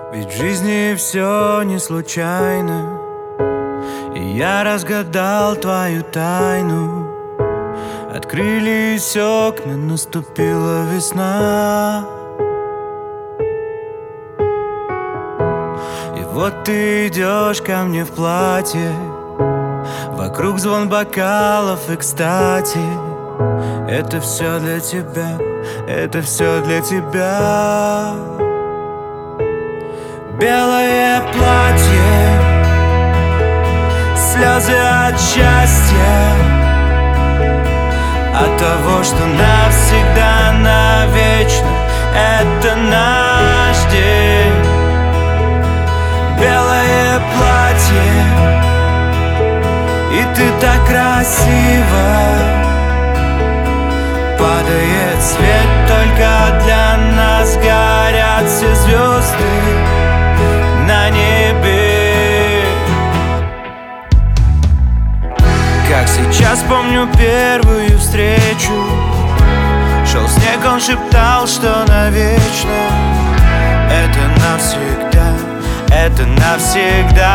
Ведь в жизни все не случайно, и я разгадал твою тайну. Открылись окна, наступила весна. И вот ты идешь ко мне в платье, вокруг звон бокалов, и кстати, это все для тебя, это все для тебя. Белое платье, слезы от счастья, от того, что навсегда, навечно это наш день. Белое платье, и ты так красива. Падает свет только для нас, горят все звезды на небе. Как сейчас помню первую встречу. Шел снег, он шептал, что навечно. Это навсегда, это навсегда.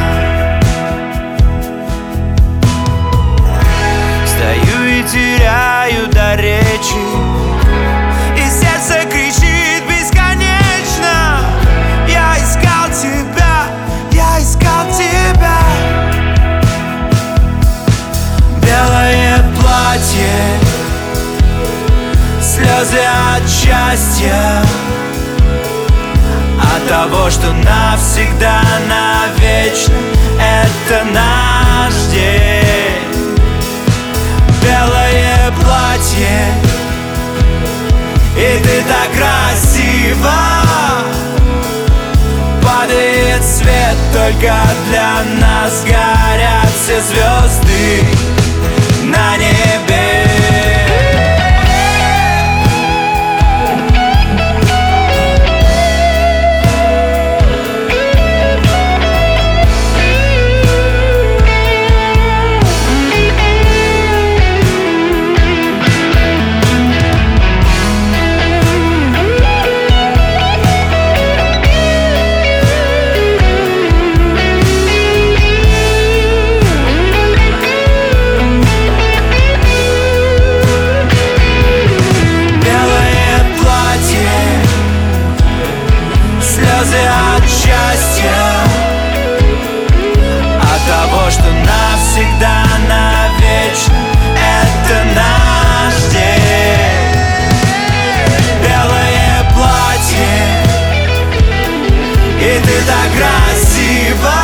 Стою и теряю до речи, и сердце кричит бесконечно. Я искал тебя, я искал тебя. Белое платье, слезы от счастья, от того, что навсегда, навечно это наш день. Белое платье, и ты так красива. Падает свет только для нас, горят все звезды на небе. От счастья, от того, что навсегда, навечно это наш день. Белое платье, и ты так красива.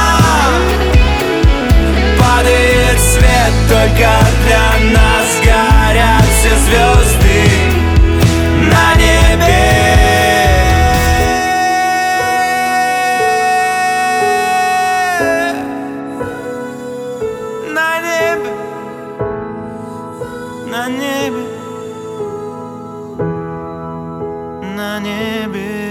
Падает свет только для нас, горят все звезды на небе. На небе, на небе.